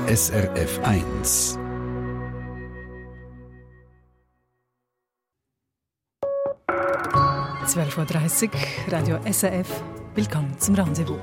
SRF 1. (12:30 Uhr), Radio SRF. Willkommen zum Rendezvous.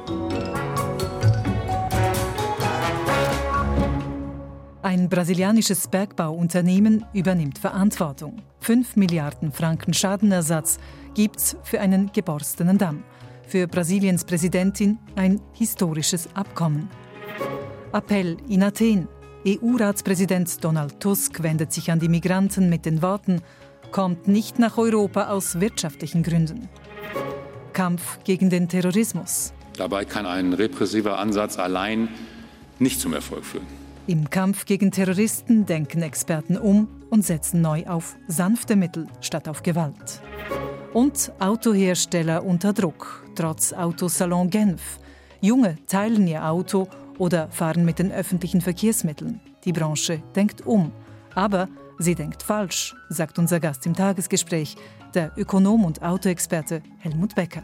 Ein brasilianisches Bergbauunternehmen übernimmt Verantwortung. 5 Milliarden Franken Schadenersatz gibt's für einen geborstenen Damm. Für Brasiliens Präsidentin ein historisches Abkommen. Appell in Athen. EU-Ratspräsident Donald Tusk wendet sich an die Migranten mit den Worten: Kommt nicht nach Europa aus wirtschaftlichen Gründen. Kampf gegen den Terrorismus. Dabei kann ein repressiver Ansatz allein nicht zum Erfolg führen. Im Kampf gegen Terroristen denken Experten um und setzen neu auf sanfte Mittel statt auf Gewalt. Und Autohersteller unter Druck, trotz Autosalon Genf. Junge teilen ihr Auto oder fahren mit den öffentlichen Verkehrsmitteln. Die Branche denkt um. Aber sie denkt falsch, sagt unser Gast im Tagesgespräch, der Ökonom und Autoexperte Helmut Becker.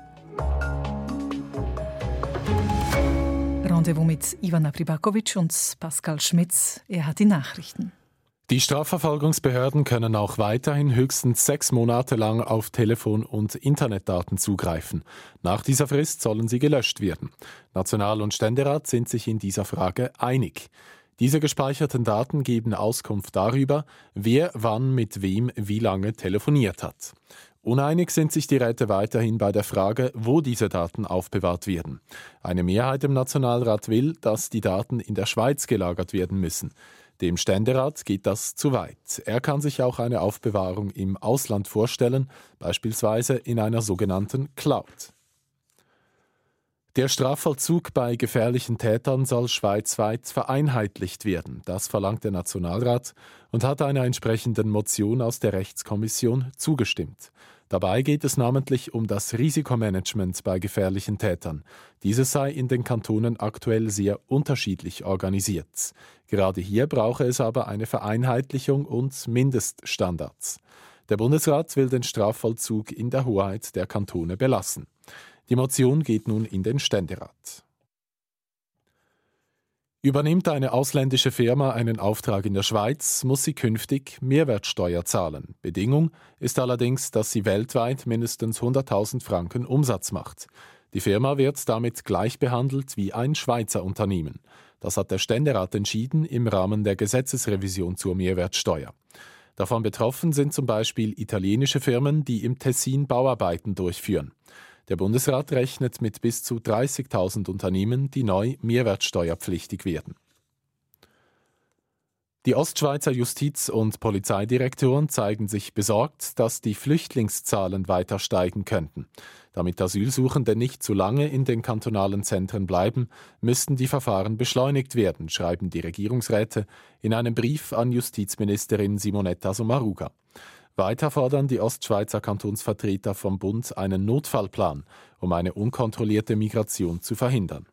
Rendezvous mit Ivana Pribakovic und Pascal Schmitz. Er hat die Nachrichten. Die Strafverfolgungsbehörden können auch weiterhin höchstens 6 Monate lang auf Telefon- und Internetdaten zugreifen. Nach dieser Frist sollen sie gelöscht werden. National- und Ständerat sind sich in dieser Frage einig. Diese gespeicherten Daten geben Auskunft darüber, wer wann mit wem wie lange telefoniert hat. Uneinig sind sich die Räte weiterhin bei der Frage, wo diese Daten aufbewahrt werden. Eine Mehrheit im Nationalrat will, dass die Daten in der Schweiz gelagert werden müssen. Dem Ständerat geht das zu weit. Er kann sich auch eine Aufbewahrung im Ausland vorstellen, beispielsweise in einer sogenannten Cloud. Der Strafvollzug bei gefährlichen Tätern soll schweizweit vereinheitlicht werden. Das verlangt der Nationalrat und hat einer entsprechenden Motion aus der Rechtskommission zugestimmt. Dabei geht es namentlich um das Risikomanagement bei gefährlichen Tätern. Dieses sei in den Kantonen aktuell sehr unterschiedlich organisiert. Gerade hier brauche es aber eine Vereinheitlichung und Mindeststandards. Der Bundesrat will den Strafvollzug in der Hoheit der Kantone belassen. Die Motion geht nun in den Ständerat. Übernimmt eine ausländische Firma einen Auftrag in der Schweiz, muss sie künftig Mehrwertsteuer zahlen. Bedingung ist allerdings, dass sie weltweit mindestens 100.000 Franken Umsatz macht. Die Firma wird damit gleich behandelt wie ein Schweizer Unternehmen. Das hat der Ständerat entschieden im Rahmen der Gesetzesrevision zur Mehrwertsteuer. Davon betroffen sind zum Beispiel italienische Firmen, die im Tessin Bauarbeiten durchführen. Der Bundesrat rechnet mit bis zu 30.000 Unternehmen, die neu mehrwertsteuerpflichtig werden. Die Ostschweizer Justiz- und Polizeidirektoren zeigen sich besorgt, dass die Flüchtlingszahlen weiter steigen könnten. Damit Asylsuchende nicht zu lange in den kantonalen Zentren bleiben, müssten die Verfahren beschleunigt werden, schreiben die Regierungsräte in einem Brief an Justizministerin Simonetta Sommaruga. Weiter fordern die Ostschweizer Kantonsvertreter vom Bund einen Notfallplan, um eine unkontrollierte Migration zu verhindern.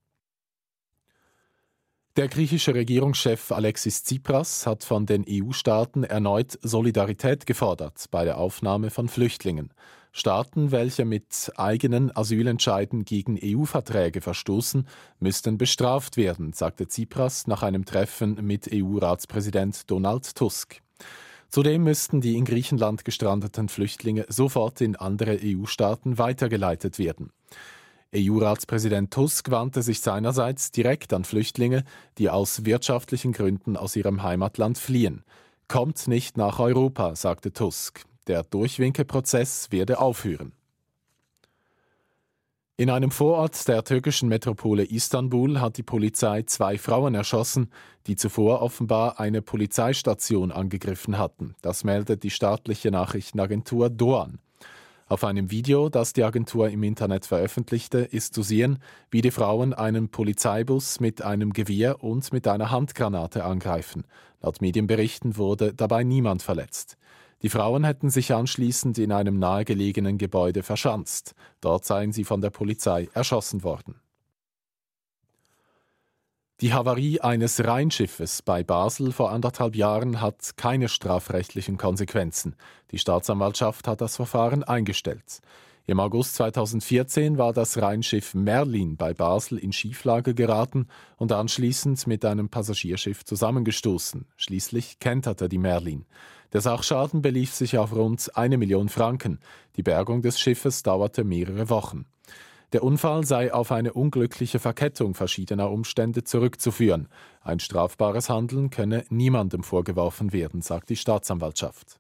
Der griechische Regierungschef Alexis Tsipras hat von den EU-Staaten erneut Solidarität gefordert bei der Aufnahme von Flüchtlingen. Staaten, welche mit eigenen Asylentscheiden gegen EU-Verträge verstoßen, müssten bestraft werden, sagte Tsipras nach einem Treffen mit EU-Ratspräsident Donald Tusk. Zudem müssten die in Griechenland gestrandeten Flüchtlinge sofort in andere EU-Staaten weitergeleitet werden. EU-Ratspräsident Tusk wandte sich seinerseits direkt an Flüchtlinge, die aus wirtschaftlichen Gründen aus ihrem Heimatland fliehen. Kommt nicht nach Europa, sagte Tusk. Der Durchwinkeprozess werde aufhören. In einem Vorort der türkischen Metropole Istanbul hat die Polizei 2 Frauen erschossen, die zuvor offenbar eine Polizeistation angegriffen hatten. Das meldet die staatliche Nachrichtenagentur Doğan. Auf einem Video, das die Agentur im Internet veröffentlichte, ist zu sehen, wie die Frauen einen Polizeibus mit einem Gewehr und mit einer Handgranate angreifen. Laut Medienberichten wurde dabei niemand verletzt. Die Frauen hätten sich anschließend in einem nahegelegenen Gebäude verschanzt. Dort seien sie von der Polizei erschossen worden. Die Havarie eines Rheinschiffes bei Basel vor 1,5 Jahren hat keine strafrechtlichen Konsequenzen. Die Staatsanwaltschaft hat das Verfahren eingestellt. Im August 2014 war das Rheinschiff Merlin bei Basel in Schieflage geraten und anschließend mit einem Passagierschiff zusammengestoßen. Schließlich kenterte die Merlin. Der Sachschaden belief sich auf rund 1 Million Franken. Die Bergung des Schiffes dauerte mehrere Wochen. Der Unfall sei auf eine unglückliche Verkettung verschiedener Umstände zurückzuführen. Ein strafbares Handeln könne niemandem vorgeworfen werden, sagt die Staatsanwaltschaft.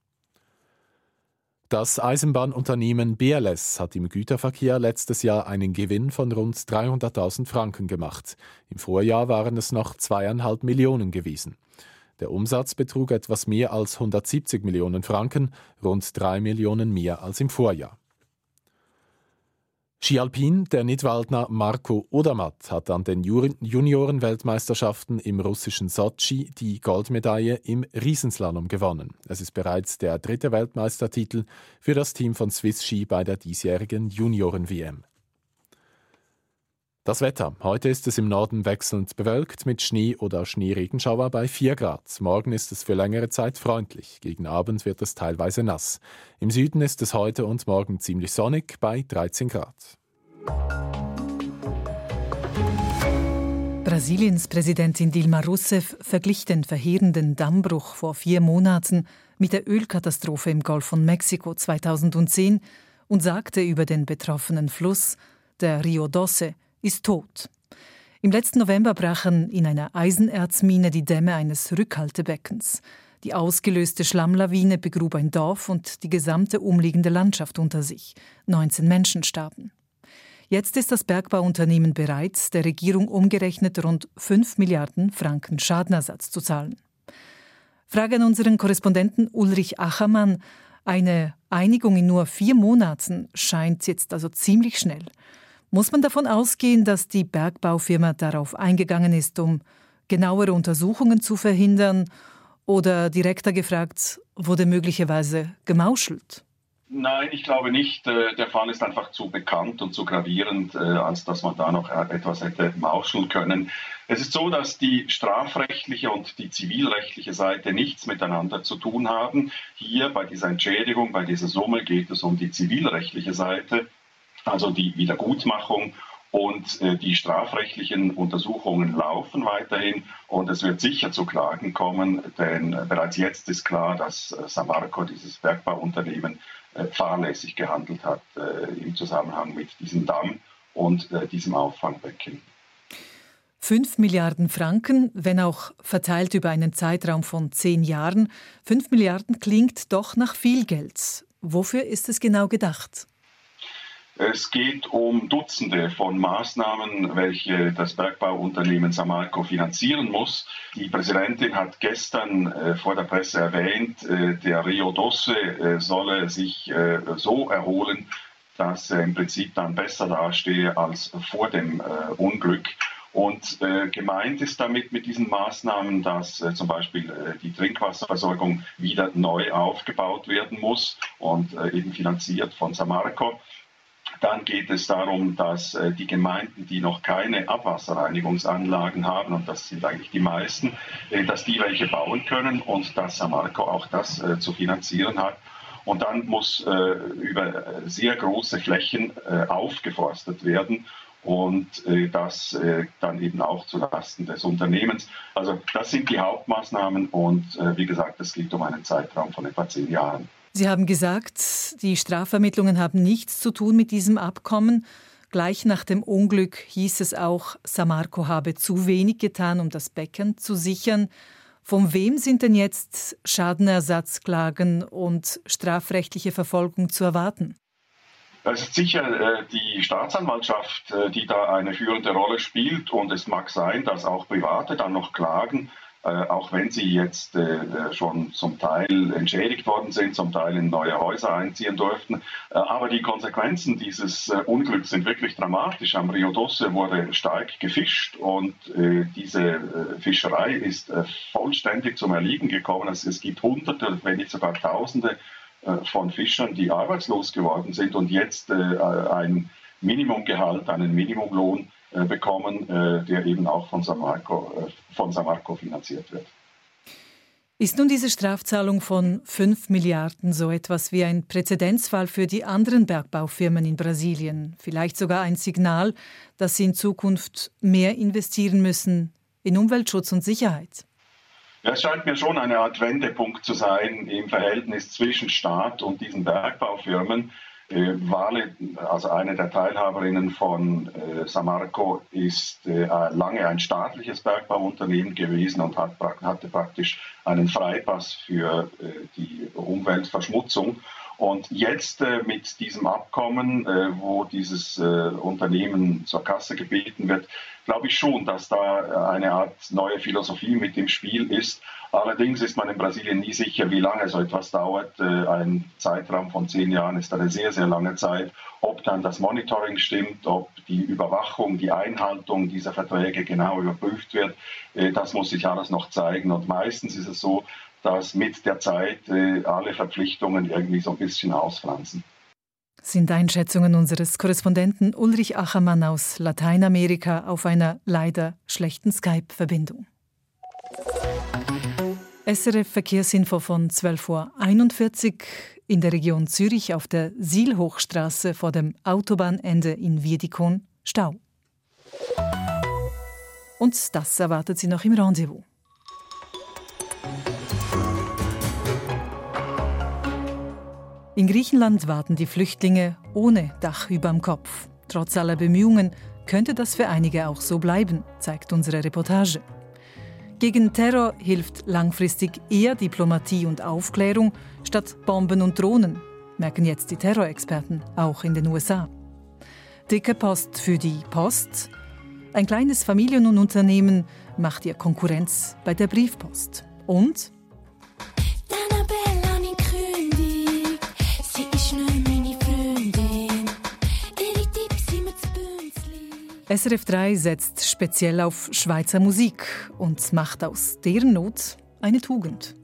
Das Eisenbahnunternehmen BLS hat im Güterverkehr letztes Jahr einen Gewinn von rund 300.000 Franken gemacht. Im Vorjahr waren es noch 2,5 Millionen gewesen. Der Umsatz betrug etwas mehr als 170 Millionen Franken, rund 3 Millionen mehr als im Vorjahr. Ski Alpin, der Nidwaldner Marko Odermatt hat an den Junioren-Weltmeisterschaften im russischen Sotschi die Goldmedaille im Riesenslalom gewonnen. Es ist bereits der 3. Weltmeistertitel für das Team von Swiss Ski bei der diesjährigen Junioren-WM. Das Wetter. Heute ist es im Norden wechselnd bewölkt mit Schnee oder Schneeregenschauer bei 4 Grad. Morgen ist es für längere Zeit freundlich. Gegen Abend wird es teilweise nass. Im Süden ist es heute und morgen ziemlich sonnig bei 13 Grad. Brasiliens Präsidentin Dilma Rousseff verglich den verheerenden Dammbruch vor 4 Monaten mit der Ölkatastrophe im Golf von Mexiko 2010 und sagte über den betroffenen Fluss, der Rio Doce ist tot. Im letzten November brachen in einer Eisenerzmine die Dämme eines Rückhaltebeckens. Die ausgelöste Schlammlawine begrub ein Dorf und die gesamte umliegende Landschaft unter sich. 19 Menschen starben. Jetzt ist das Bergbauunternehmen bereit, der Regierung umgerechnet rund 5 Milliarden Franken Schadenersatz zu zahlen. Frage an unseren Korrespondenten Ulrich Achermann. Eine Einigung in nur 4 Monaten scheint jetzt also ziemlich schnell. Muss man davon ausgehen, dass die Bergbaufirma darauf eingegangen ist, um genauere Untersuchungen zu verhindern? Oder direkter gefragt, wurde möglicherweise gemauschelt? Nein, ich glaube nicht. Der Fall ist einfach zu bekannt und zu gravierend, als dass man da noch etwas hätte mauscheln können. Es ist so, dass die strafrechtliche und die zivilrechtliche Seite nichts miteinander zu tun haben. Hier bei dieser Entschädigung, bei dieser Summe geht es um die zivilrechtliche Seite. Also die Wiedergutmachung und die strafrechtlichen Untersuchungen laufen weiterhin und es wird sicher zu Klagen kommen, denn bereits jetzt ist klar, dass Samarco, dieses Bergbauunternehmen, fahrlässig gehandelt hat im Zusammenhang mit diesem Damm und diesem Auffangbecken. 5 Milliarden Franken, wenn auch verteilt über einen Zeitraum von 10 Jahren. 5 Milliarden klingt doch nach viel Geld. Wofür ist es genau gedacht? Es geht um Dutzende von Maßnahmen, welche das Bergbauunternehmen Samarco finanzieren muss. Die Präsidentin hat gestern vor der Presse erwähnt, der Rio Doce solle sich so erholen, dass er im Prinzip dann besser dastehe als vor dem Unglück. Und gemeint ist damit mit diesen Maßnahmen, dass zum Beispiel die Trinkwasserversorgung wieder neu aufgebaut werden muss und eben finanziert von Samarco. Dann geht es darum, dass die Gemeinden, die noch keine Abwasserreinigungsanlagen haben, und das sind eigentlich die meisten, dass die welche bauen können und dass Samarco auch das zu finanzieren hat. Und dann muss über sehr große Flächen aufgeforstet werden und das dann eben auch zulasten des Unternehmens. Also das sind die Hauptmaßnahmen und wie gesagt, es geht um einen Zeitraum von etwa 10 Jahren. Sie haben gesagt, die Strafvermittlungen haben nichts zu tun mit diesem Abkommen. Gleich nach dem Unglück hieß es auch, Samarco habe zu wenig getan, um das Becken zu sichern. Von wem sind denn jetzt Schadenersatzklagen und strafrechtliche Verfolgung zu erwarten? Es ist sicher die Staatsanwaltschaft, die da eine führende Rolle spielt. Und es mag sein, dass auch Private dann noch klagen, auch wenn sie jetzt schon zum Teil entschädigt worden sind, zum Teil in neue Häuser einziehen durften. Aber die Konsequenzen dieses Unglücks sind wirklich dramatisch. Am Rio Doce wurde stark gefischt und diese Fischerei ist vollständig zum Erliegen gekommen. Also es gibt Hunderte, wenn nicht sogar Tausende von Fischern, die arbeitslos geworden sind und jetzt ein Minimumgehalt, einen Minimumlohn bekommen, der eben auch von Samarco finanziert wird. Ist nun diese Strafzahlung von 5 Milliarden so etwas wie ein Präzedenzfall für die anderen Bergbaufirmen in Brasilien? Vielleicht sogar ein Signal, dass sie in Zukunft mehr investieren müssen in Umweltschutz und Sicherheit? Ja, es scheint mir schon eine Art Wendepunkt zu sein im Verhältnis zwischen Staat und diesen Bergbaufirmen. Vale, also eine der Teilhaberinnen von Samarco, ist lange ein staatliches Bergbauunternehmen gewesen und hatte praktisch einen Freipass für die Umweltverschmutzung. Und jetzt mit diesem Abkommen, wo dieses Unternehmen zur Kasse gebeten wird, glaube ich schon, dass da eine Art neue Philosophie mit im Spiel ist. Allerdings ist man in Brasilien nie sicher, wie lange so etwas dauert. Ein Zeitraum von 10 Jahren ist eine sehr, sehr lange Zeit. Ob dann das Monitoring stimmt, ob die Überwachung, die Einhaltung dieser Verträge genau überprüft wird, das muss sich alles noch zeigen. Und meistens ist es so, dass mit der Zeit alle Verpflichtungen irgendwie so ein bisschen ausfransen. Sind Einschätzungen unseres Korrespondenten Ulrich Achermann aus Lateinamerika auf einer leider schlechten Skype-Verbindung. SRF Verkehrsinfo von 12:41 Uhr in der Region Zürich auf der Sihlhochstraße vor dem Autobahnende in Wiedikon Stau. Und das erwartet Sie noch im Rendezvous. In Griechenland warten die Flüchtlinge ohne Dach überm Kopf. Trotz aller Bemühungen könnte das für einige auch so bleiben, zeigt unsere Reportage. Gegen Terror hilft langfristig eher Diplomatie und Aufklärung statt Bomben und Drohnen, merken jetzt die Terrorexperten, auch in den USA. Dicke Post für die Post. Ein kleines Familienunternehmen macht ihr Konkurrenz bei der Briefpost. Und SRF 3 setzt speziell auf Schweizer Musik und macht aus deren Not eine Tugend.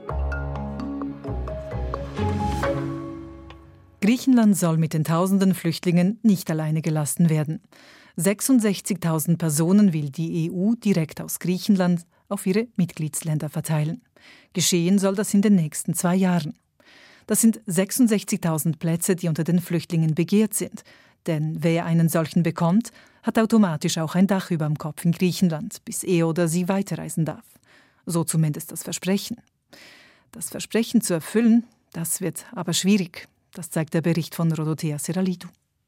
Griechenland soll mit den tausenden Flüchtlingen nicht alleine gelassen werden. 66.000 Personen will die EU direkt aus Griechenland auf ihre Mitgliedsländer verteilen. Geschehen soll das in den nächsten 2 Jahren. Das sind 66.000 Plätze, die unter den Flüchtlingen begehrt sind. Denn wer einen solchen bekommt, hat automatisch auch ein Dach über dem Kopf in Griechenland, bis er oder sie weiterreisen darf. So zumindest das Versprechen. Das Versprechen zu erfüllen, das wird aber schwierig. Das zeigt der Bericht von Rodothea Seralitou.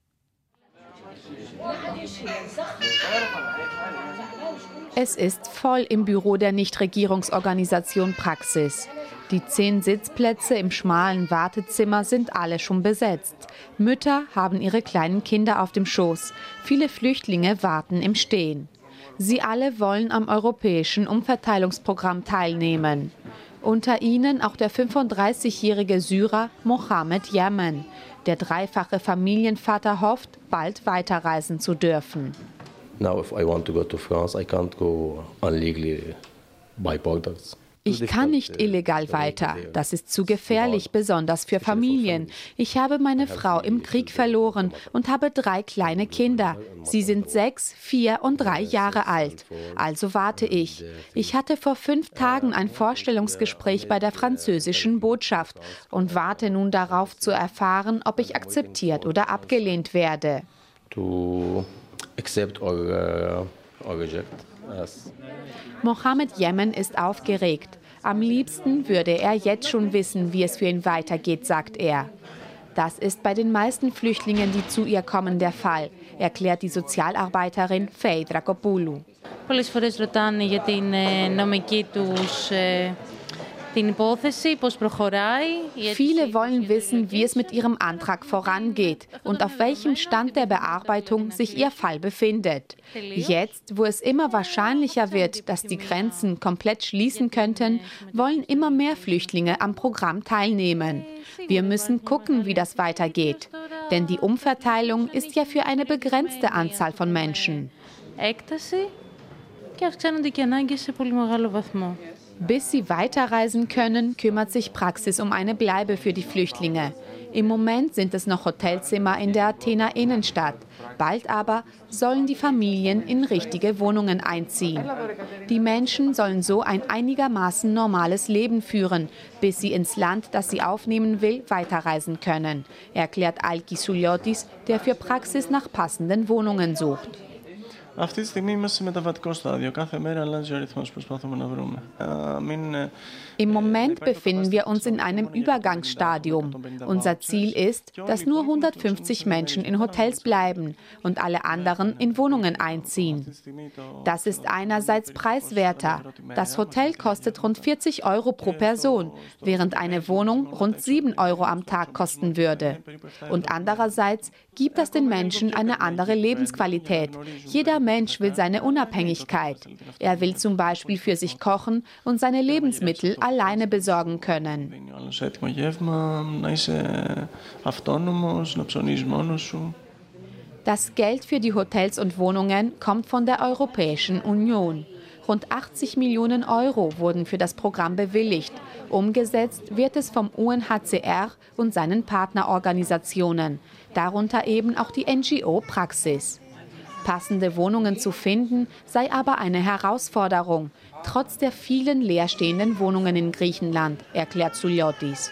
Es ist voll im Büro der Nichtregierungsorganisation Praxis. Die 10 Sitzplätze im schmalen Wartezimmer sind alle schon besetzt. Mütter haben ihre kleinen Kinder auf dem Schoß. Viele Flüchtlinge warten im Stehen. Sie alle wollen am europäischen Umverteilungsprogramm teilnehmen. Unter ihnen auch der 35-jährige Syrer Mohamed Yemen. Der dreifache Familienvater hofft, bald weiterreisen zu dürfen. Now, if I want to go to France, I can't go illegally by borders. Ich kann nicht illegal weiter. Das ist zu gefährlich, besonders für Familien. Ich habe meine Frau im Krieg verloren und habe 3 kleine Kinder. Sie sind 6, 4 und 3 Jahre alt. Also warte ich. Ich hatte vor 5 Tagen ein Vorstellungsgespräch bei der französischen Botschaft und warte nun darauf zu erfahren, ob ich akzeptiert oder abgelehnt werde. To accept or reject. Yes. Mohamed Yemen ist aufgeregt. Am liebsten würde er jetzt schon wissen, wie es für ihn weitergeht, sagt er. Das ist bei den meisten Flüchtlingen, die zu ihr kommen, der Fall, erklärt die Sozialarbeiterin Faye Drakopoulou. Πολλές φορές ρωτάνε για την νομική τους την υπόθεση, πώς προχωράει. Viele wollen wissen, wie es mit ihrem Antrag vorangeht und auf welchem Stand der Bearbeitung sich ihr Fall befindet. Jetzt, wo es immer wahrscheinlicher wird, dass die Grenzen komplett schließen könnten, wollen immer mehr Flüchtlinge am Programm teilnehmen. Wir müssen gucken, wie das weitergeht. Denn die Umverteilung ist ja für eine begrenzte Anzahl von Menschen. Έκταση και αυξάνονται και ανάγκες σε πολύ μεγάλο βαθμό. Bis sie weiterreisen können, kümmert sich Praxis um eine Bleibe für die Flüchtlinge. Im Moment sind es noch Hotelzimmer in der Athener Innenstadt. Bald aber sollen die Familien in richtige Wohnungen einziehen. Die Menschen sollen so ein einigermaßen normales Leben führen, bis sie ins Land, das sie aufnehmen will, weiterreisen können, erklärt Alkis Suliotis, der für Praxis nach passenden Wohnungen sucht. Αυτή τη στιγμή είμαστε σε μεταβατικό στάδιο. Κάθε μέρα αλλάζει ο ρυθμός που προσπαθούμε να βρούμε. Im Moment befinden wir uns in einem Übergangsstadium. Unser Ziel ist, dass nur 150 Menschen in Hotels bleiben und alle anderen in Wohnungen einziehen. Das ist einerseits preiswerter. Das Hotel kostet rund 40 € pro Person, während eine Wohnung rund 7 € am Tag kosten würde. Und andererseits gibt es den Menschen eine andere Lebensqualität. Jeder Mensch will seine Unabhängigkeit. Er will zum Beispiel für sich kochen und seine Lebensmittel alleine besorgen können. Das Geld für die Hotels und Wohnungen kommt von der Europäischen Union. Rund 80 Millionen € wurden für das Programm bewilligt. Umgesetzt wird es vom UNHCR und seinen Partnerorganisationen, darunter eben auch die NGO Praxis. Passende Wohnungen zu finden, sei aber eine Herausforderung, trotz der vielen leerstehenden Wohnungen in Griechenland, erklärt Suliotis.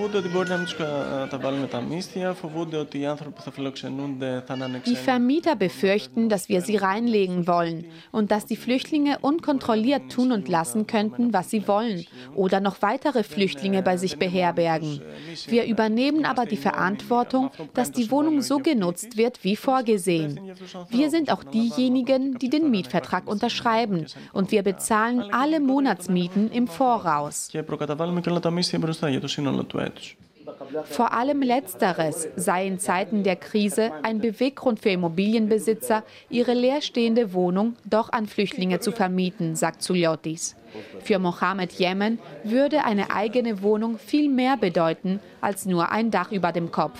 Die Vermieter befürchten, dass wir sie reinlegen wollen und dass die Flüchtlinge unkontrolliert tun und lassen könnten, was sie wollen oder noch weitere Flüchtlinge bei sich beherbergen. Wir übernehmen aber die Verantwortung, dass die Wohnung so genutzt wird, wie vorgesehen. Wir sind auch diejenigen, die den Mietvertrag unterschreiben und wir bezahlen alle Monatsmieten im Voraus. Vor allem Letzteres sei in Zeiten der Krise ein Beweggrund für Immobilienbesitzer, ihre leerstehende Wohnung doch an Flüchtlinge zu vermieten, sagt Suliotis. Für Mohammed Yemen würde eine eigene Wohnung viel mehr bedeuten als nur ein Dach über dem Kopf.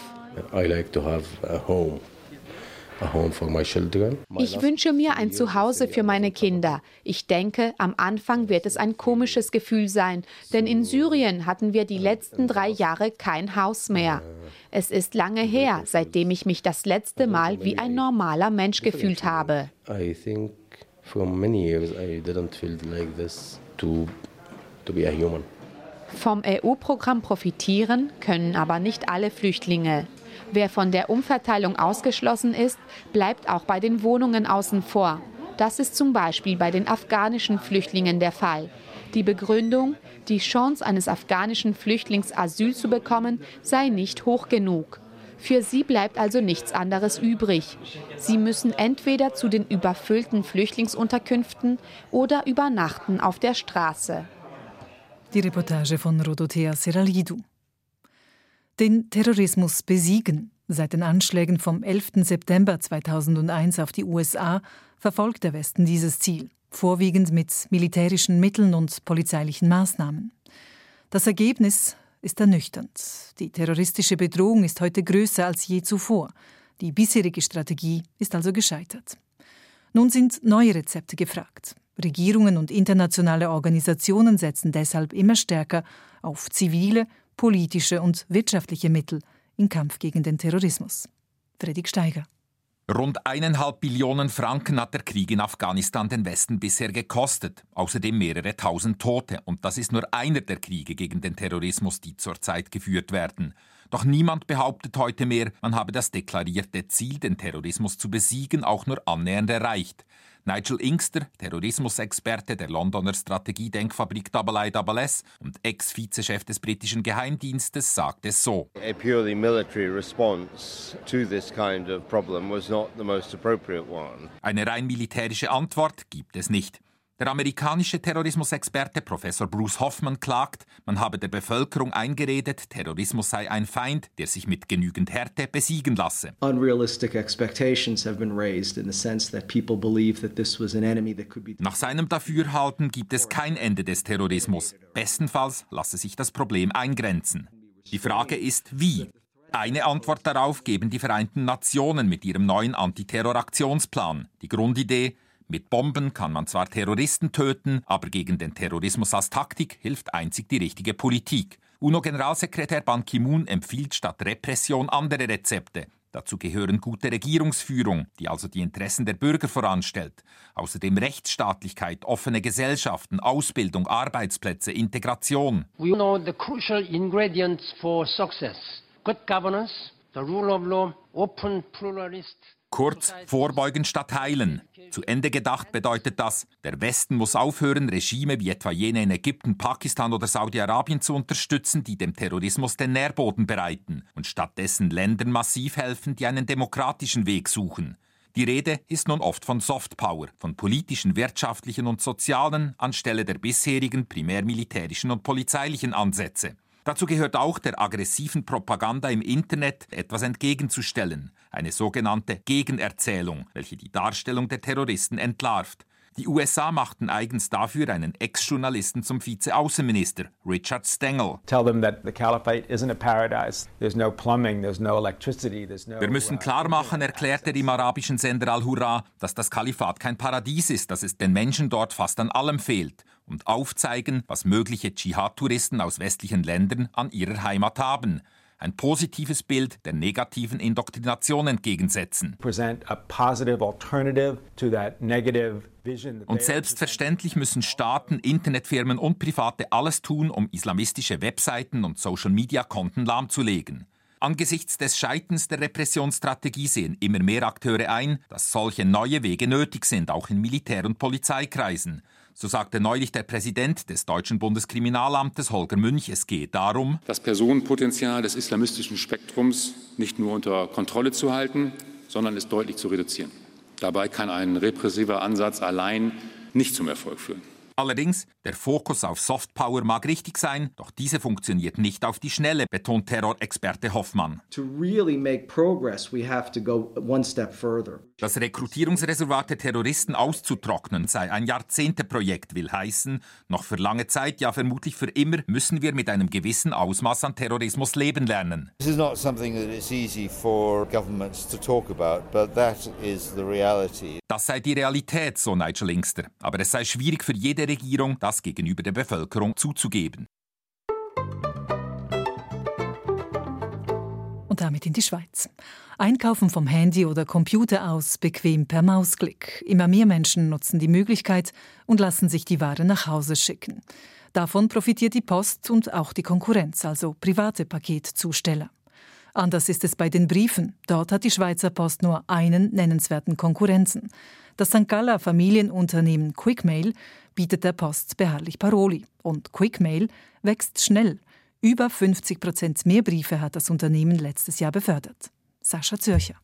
Ich wünsche mir ein Zuhause für meine Kinder. Ich denke, am Anfang wird es ein komisches Gefühl sein, denn in Syrien hatten wir die letzten 3 Jahre kein Haus mehr. Es ist lange her, seitdem ich mich das letzte Mal wie ein normaler Mensch gefühlt habe. Vom EU-Programm profitieren können aber nicht alle Flüchtlinge. Wer von der Umverteilung ausgeschlossen ist, bleibt auch bei den Wohnungen außen vor. Das ist zum Beispiel bei den afghanischen Flüchtlingen der Fall. Die Begründung, die Chance eines afghanischen Flüchtlings Asyl zu bekommen, sei nicht hoch genug. Für sie bleibt also nichts anderes übrig. Sie müssen entweder zu den überfüllten Flüchtlingsunterkünften oder übernachten auf der Straße. Die Reportage von Rodothea Seralidou. Den Terrorismus besiegen. Seit den Anschlägen vom 11. September 2001 auf die USA verfolgt der Westen dieses Ziel, vorwiegend mit militärischen Mitteln und polizeilichen Maßnahmen. Das Ergebnis ist ernüchternd. Die terroristische Bedrohung ist heute größer als je zuvor. Die bisherige Strategie ist also gescheitert. Nun sind neue Rezepte gefragt. Regierungen und internationale Organisationen setzen deshalb immer stärker auf zivile, politische und wirtschaftliche Mittel im Kampf gegen den Terrorismus. Fredrik Steiger. Rund 1,5 Billionen Franken hat der Krieg in Afghanistan den Westen bisher gekostet. Außerdem mehrere tausend Tote. Und das ist nur einer der Kriege gegen den Terrorismus, die zurzeit geführt werden. Doch niemand behauptet heute mehr, man habe das deklarierte Ziel, den Terrorismus zu besiegen, auch nur annähernd erreicht. Nigel Inkster, Terrorismusexperte der Londoner Strategiedenkfabrik IIS und Ex-Vizechef des britischen Geheimdienstes, sagt es so. A purely military response to this kind of problem was not the most appropriate one. Eine rein militärische Antwort gibt es nicht. Der amerikanische Terrorismusexperte Professor Bruce Hoffman klagt, man habe der Bevölkerung eingeredet, Terrorismus sei ein Feind, der sich mit genügend Härte besiegen lasse. Unrealistic expectations have been raised in the sense that people believe that this was an enemy that could be. Nach seinem Dafürhalten gibt es kein Ende des Terrorismus. Bestenfalls lasse sich das Problem eingrenzen. Die Frage ist, wie? Eine Antwort darauf geben die Vereinten Nationen mit ihrem neuen Antiterroraktionsplan. Die Grundidee: Mit Bomben kann man zwar Terroristen töten, aber gegen den Terrorismus als Taktik hilft einzig die richtige Politik. UNO-Generalsekretär Ban Ki-moon empfiehlt statt Repression andere Rezepte. Dazu gehören gute Regierungsführung, die also die Interessen der Bürger voranstellt. Außerdem Rechtsstaatlichkeit, offene Gesellschaften, Ausbildung, Arbeitsplätze, Integration. We know the crucial ingredients for success. Good governance, the rule of law, open pluralist. Kurz, vorbeugen statt heilen. Zu Ende gedacht bedeutet das, der Westen muss aufhören, Regime wie etwa jene in Ägypten, Pakistan oder Saudi-Arabien zu unterstützen, die dem Terrorismus den Nährboden bereiten und stattdessen Ländern massiv helfen, die einen demokratischen Weg suchen. Die Rede ist nun oft von Softpower, von politischen, wirtschaftlichen und sozialen anstelle der bisherigen primär militärischen und polizeilichen Ansätze. Dazu gehört auch der aggressiven Propaganda im Internet etwas entgegenzustellen, eine sogenannte Gegenerzählung, welche die Darstellung der Terroristen entlarvt. Die USA machten eigens dafür einen Ex-Journalisten zum Vize-Außenminister, Richard Stengel. Tell them that the caliphate isn't a paradise. There's no plumbing, there's no electricity, there's no. Wir müssen klar machen, erklärte er im arabischen Sender Al-Hurra, dass das Kalifat kein Paradies ist, dass es den Menschen dort fast an allem fehlt. Und aufzeigen, was mögliche Dschihad-Touristen aus westlichen Ländern an ihrer Heimat haben. Ein positives Bild der negativen Indoktrination entgegensetzen. Und selbstverständlich müssen Staaten, Internetfirmen und Private alles tun, um islamistische Webseiten und Social-Media-Konten lahmzulegen. Angesichts des Scheiterns der Repressionsstrategie sehen immer mehr Akteure ein, dass solche neue Wege nötig sind, auch in Militär- und Polizeikreisen. So sagte neulich der Präsident des deutschen Bundeskriminalamtes, Holger Münch, es gehe darum, das Personenpotenzial des islamistischen Spektrums nicht nur unter Kontrolle zu halten, sondern es deutlich zu reduzieren. Dabei kann ein repressiver Ansatz allein nicht zum Erfolg führen. Allerdings, der Fokus auf Softpower mag richtig sein, doch diese funktioniert nicht auf die Schnelle, betont Terrorexperte Hoffmann. To really make progress, we have to go one step further. Das Rekrutierungsreservat der Terroristen auszutrocknen sei ein Jahrzehnteprojekt, will heißen, noch für lange Zeit, ja vermutlich für immer, müssen wir mit einem gewissen Ausmaß an Terrorismus leben lernen. This is not something that is easy for governments to talk about, but that is the reality. Das sei die Realität, so Nigel Inkster, aber es sei schwierig für jede Regierung, das gegenüber der Bevölkerung zuzugeben. Und damit in die Schweiz. Einkaufen vom Handy oder Computer aus, bequem per Mausklick. Immer mehr Menschen nutzen die Möglichkeit und lassen sich die Ware nach Hause schicken. Davon profitiert die Post und auch die Konkurrenz, also private Paketzusteller. Anders ist es bei den Briefen. Dort hat die Schweizer Post nur einen nennenswerten Konkurrenzen. Das St. Galler Familienunternehmen Quickmail bietet der Post beharrlich Paroli. Und Quickmail wächst schnell. Über 50% mehr Briefe hat das Unternehmen letztes Jahr befördert. Sascha Zürcher.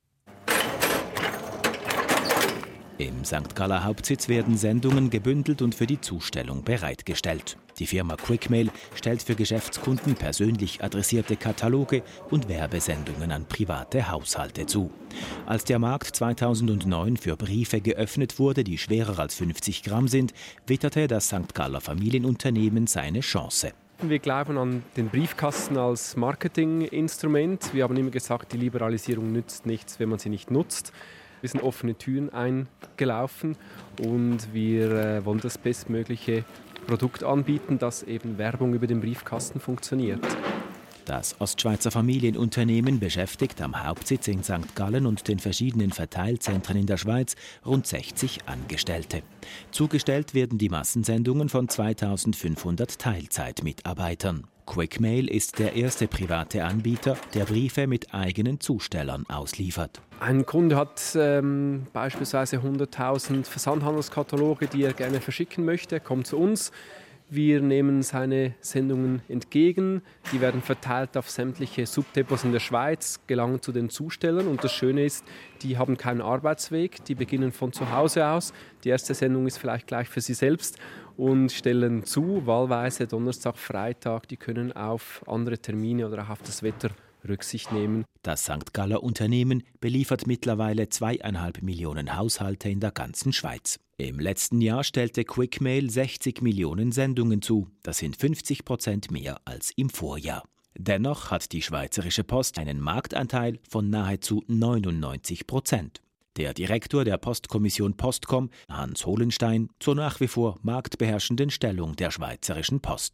Im St. Galler Hauptsitz werden Sendungen gebündelt und für die Zustellung bereitgestellt. Die Firma Quickmail stellt für Geschäftskunden persönlich adressierte Kataloge und Werbesendungen an private Haushalte zu. Als der Markt 2009 für Briefe geöffnet wurde, die schwerer als 50 Gramm sind, witterte das St. Galler Familienunternehmen seine Chance. Wir glauben an den Briefkasten als Marketinginstrument. Wir haben immer gesagt, die Liberalisierung nützt nichts, wenn man sie nicht nutzt. Wir sind offene Türen eingelaufen und wir wollen das bestmögliche Produkt anbieten, dass eben Werbung über den Briefkasten funktioniert. Das Ostschweizer Familienunternehmen beschäftigt am Hauptsitz in St. Gallen und den verschiedenen Verteilzentren in der Schweiz rund 60 Angestellte. Zugestellt werden die Massensendungen von 2500 Teilzeitmitarbeitern. Quickmail ist der erste private Anbieter, der Briefe mit eigenen Zustellern ausliefert. Ein Kunde hat beispielsweise 100.000 Versandhandelskataloge, die er gerne verschicken möchte. Er kommt zu uns. Wir nehmen seine Sendungen entgegen. Die werden verteilt auf sämtliche Subdepots in der Schweiz, gelangen zu den Zustellern. Und das Schöne ist, die haben keinen Arbeitsweg. Die beginnen von zu Hause aus. Die erste Sendung ist vielleicht gleich für sie selbst und stellen zu, wahlweise Donnerstag, Freitag. Die können auf andere Termine oder auch auf das Wetter Rücksicht nehmen. Das St. Galler Unternehmen beliefert mittlerweile 2,5 Millionen Haushalte in der ganzen Schweiz. Im letzten Jahr stellte Quickmail 60 Millionen Sendungen zu. Das sind 50% mehr als im Vorjahr. Dennoch hat die Schweizerische Post einen Marktanteil von nahezu 99%. Der Direktor der Postkommission Postcom, Hans Hohlenstein, zur nach wie vor marktbeherrschenden Stellung der Schweizerischen Post.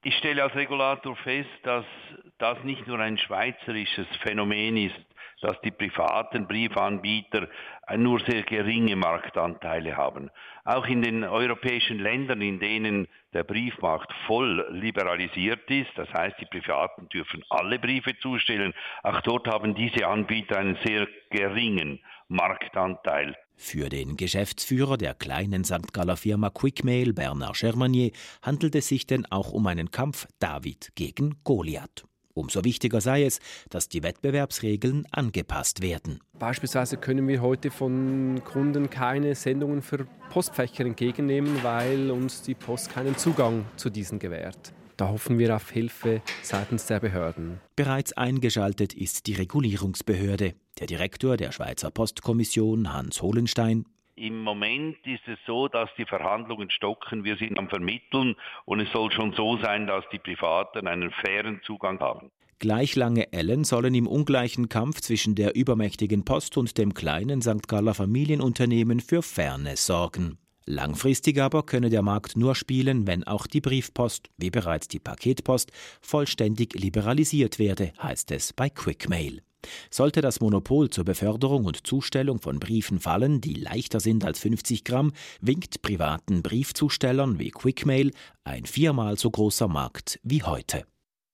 Ich stelle als Regulator fest, dass das nicht nur ein schweizerisches Phänomen ist, dass die privaten Briefanbieter nur sehr geringe Marktanteile haben. Auch in den europäischen Ländern, in denen der Briefmarkt voll liberalisiert ist, das heißt, die Privaten dürfen alle Briefe zustellen, auch dort haben diese Anbieter einen sehr geringen Marktanteil. Für den Geschäftsführer der kleinen St. Galler Firma Quickmail, Bernard Germanier, handelt es sich denn auch um einen Kampf David gegen Goliath. Umso wichtiger sei es, dass die Wettbewerbsregeln angepasst werden. Beispielsweise können wir heute von Kunden keine Sendungen für Postfächer entgegennehmen, weil uns die Post keinen Zugang zu diesen gewährt. Da hoffen wir auf Hilfe seitens der Behörden. Bereits eingeschaltet ist die Regulierungsbehörde. Der Direktor der Schweizer Postkommission, Hans Hohlenstein: Im Moment ist es so, dass die Verhandlungen stocken. Wir sind am Vermitteln und es soll schon so sein, dass die Privaten einen fairen Zugang haben. Gleich lange Ellen sollen im ungleichen Kampf zwischen der übermächtigen Post und dem kleinen St. Galler Familienunternehmen für Fairness sorgen. Langfristig aber könne der Markt nur spielen, wenn auch die Briefpost, wie bereits die Paketpost, vollständig liberalisiert werde, heißt es bei Quickmail. Sollte das Monopol zur Beförderung und Zustellung von Briefen fallen, die leichter sind als 50 Gramm, winkt privaten Briefzustellern wie Quickmail ein 4-mal so großer Markt wie heute.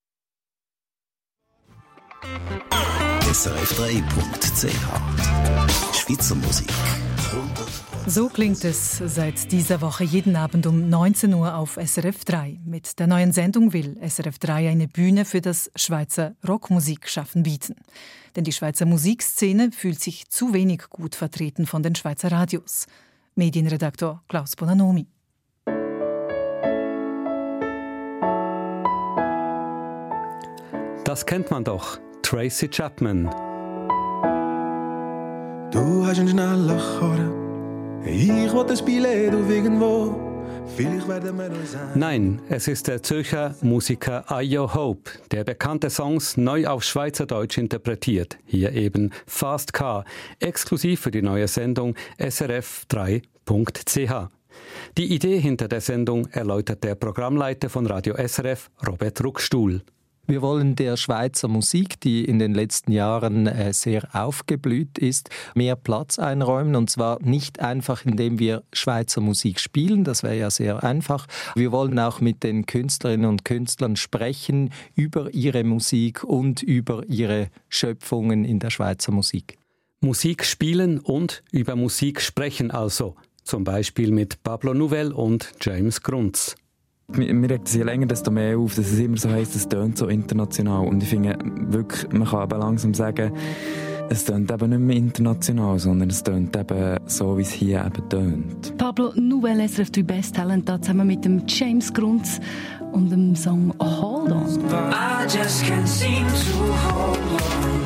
SRF3.ch Schweizer Musik. So klingt es seit dieser Woche jeden Abend um 19 Uhr auf SRF 3. Mit der neuen Sendung will SRF 3 eine Bühne für das Schweizer Rockmusikschaffen bieten. Denn die Schweizer Musikszene fühlt sich zu wenig gut vertreten von den Schweizer Radios. Medienredaktor Klaus Bonanomi. Das kennt man doch, Tracy Chapman. Du hast einen schnellen Karren. Ich wollte spielen auf irgendwo. Vielleicht werden wir noch sein. Nein, es ist der Zürcher Musiker Ayo Hope, der bekannte Songs neu auf Schweizerdeutsch interpretiert. Hier eben Fast Car, exklusiv für die neue Sendung SRF3.ch. Die Idee hinter der Sendung erläutert der Programmleiter von Radio SRF, Robert Ruckstuhl. Wir wollen der Schweizer Musik, die in den letzten Jahren sehr aufgeblüht ist, mehr Platz einräumen. Und zwar nicht einfach, indem wir Schweizer Musik spielen, das wäre ja sehr einfach. Wir wollen auch mit den Künstlerinnen und Künstlern sprechen über ihre Musik und über ihre Schöpfungen in der Schweizer Musik. Musik spielen und über Musik sprechen also. Zum Beispiel mit Pablo Nouvel und James Grunz. Mir regt es je länger, desto mehr auf, dass es immer so heisst, es tönt so international. Und ich finde wirklich, man kann aber langsam sagen, es tönt eben nicht mehr international, sondern es tönt eben so, wie es hier eben tönt. Pablo Nouvel, SRF 3 Best Talent, da zusammen mit dem James Grunz und dem Song Hold On. I just can't seem to hold on.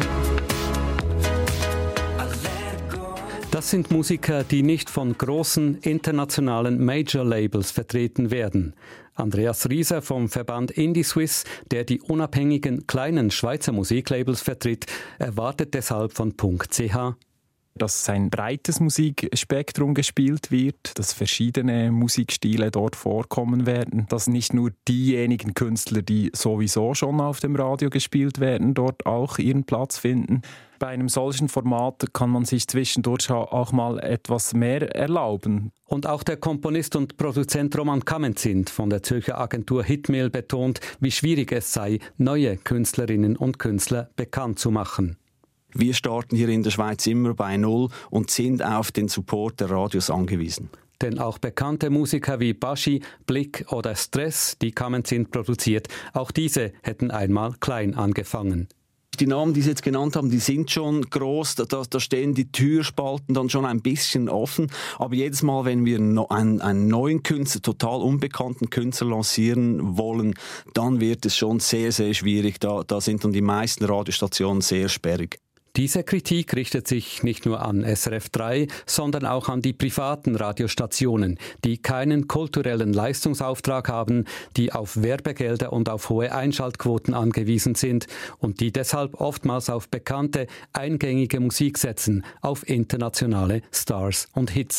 Das sind Musiker, die nicht von großen internationalen Major-Labels vertreten werden. Andreas Rieser vom Verband Indie Swiss, der die unabhängigen kleinen Schweizer Musiklabels vertritt, erwartet deshalb von .ch, dass ein breites Musikspektrum gespielt wird, dass verschiedene Musikstile dort vorkommen werden, dass nicht nur diejenigen Künstler, die sowieso schon auf dem Radio gespielt werden, dort auch ihren Platz finden. Bei einem solchen Format kann man sich zwischendurch auch mal etwas mehr erlauben. Und auch der Komponist und Produzent Roman Kamenzind von der Zürcher Agentur Hitmail betont, wie schwierig es sei, neue Künstlerinnen und Künstler bekannt zu machen. Wir starten hier in der Schweiz immer bei Null und sind auf den Support der Radios angewiesen. Denn auch bekannte Musiker wie Baschi, Blick oder Stress, die Kamenzind produziert, auch diese hätten einmal klein angefangen. Die Namen, die Sie jetzt genannt haben, die sind schon gross, da stehen die Türspalten dann schon ein bisschen offen. Aber jedes Mal, wenn wir einen neuen Künstler, total unbekannten Künstler lancieren wollen, dann wird es schon sehr, sehr schwierig. Da sind dann die meisten Radiostationen sehr sperrig. Diese Kritik richtet sich nicht nur an SRF 3, sondern auch an die privaten Radiostationen, die keinen kulturellen Leistungsauftrag haben, die auf Werbegelder und auf hohe Einschaltquoten angewiesen sind und die deshalb oftmals auf bekannte, eingängige Musik setzen, auf internationale Stars und Hits.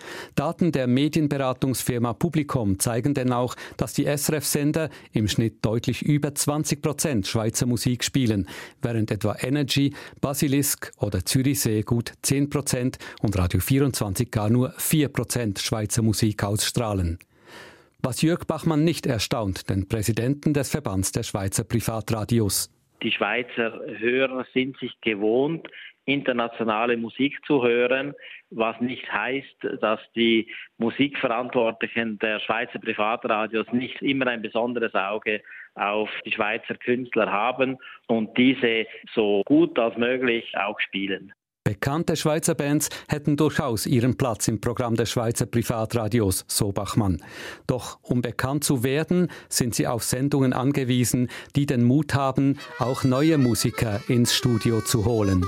Daten der Medienberatungsfirma Publicom zeigen denn auch, dass die SRF-Sender im Schnitt deutlich über 20% Schweizer Musik spielen, während etwa Energy, Basilisk oder Zürichsee gut 10% und Radio 24 gar nur 4% Schweizer Musik ausstrahlen. Was Jörg Bachmann nicht erstaunt, den Präsidenten des Verbands der Schweizer Privatradios. Die Schweizer Hörer sind sich gewohnt, internationale Musik zu hören, was nicht heißt, dass die Musikverantwortlichen der Schweizer Privatradios nicht immer ein besonderes Auge auf die Schweizer Künstler haben und diese so gut als möglich auch spielen. Bekannte Schweizer Bands hätten durchaus ihren Platz im Programm der Schweizer Privatradios, so Bachmann. Doch um bekannt zu werden, sind sie auf Sendungen angewiesen, die den Mut haben, auch neue Musiker ins Studio zu holen.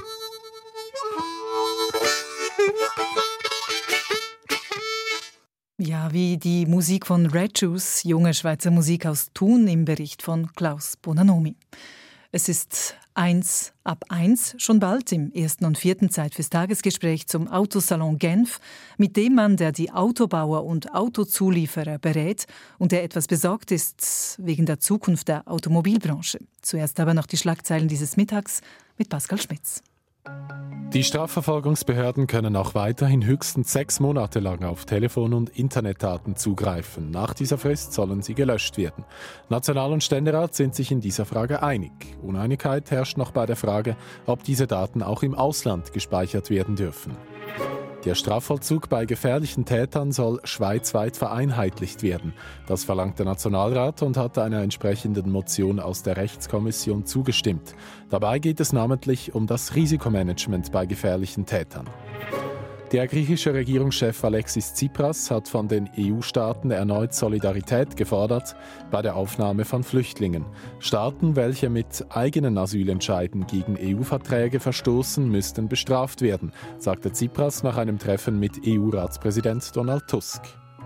Ja, wie die Musik von Red Juice, junge Schweizer Musik aus Thun im Bericht von Klaus Bonanomi. Es ist 1:01, schon bald im 1. und 4. Zeit fürs Tagesgespräch zum Autosalon Genf, mit dem Mann, der die Autobauer und Autozulieferer berät und der etwas besorgt ist wegen der Zukunft der Automobilbranche. Zuerst aber noch die Schlagzeilen dieses Mittags mit Pascal Schmitz. Die Strafverfolgungsbehörden können auch weiterhin höchstens 6 Monate lang auf Telefon- und Internetdaten zugreifen. Nach dieser Frist sollen sie gelöscht werden. National- und Ständerat sind sich in dieser Frage einig. Uneinigkeit herrscht noch bei der Frage, ob diese Daten auch im Ausland gespeichert werden dürfen. Der Strafvollzug bei gefährlichen Tätern soll schweizweit vereinheitlicht werden. Das verlangt der Nationalrat und hat einer entsprechenden Motion aus der Rechtskommission zugestimmt. Dabei geht es namentlich um das Risikomanagement bei gefährlichen Tätern. Der griechische Regierungschef Alexis Tsipras hat von den EU-Staaten erneut Solidarität gefordert bei der Aufnahme von Flüchtlingen. Staaten, welche mit eigenen Asylentscheiden gegen EU-Verträge verstoßen, müssten bestraft werden, sagte Tsipras nach einem Treffen mit EU-Ratspräsident Donald Tusk.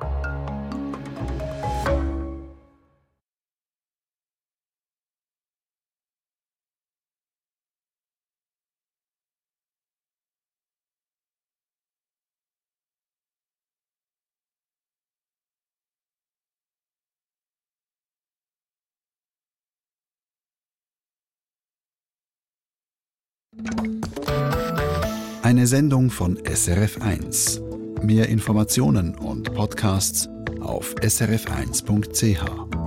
Eine Sendung von SRF1. Mehr Informationen und Podcasts auf srf1.ch.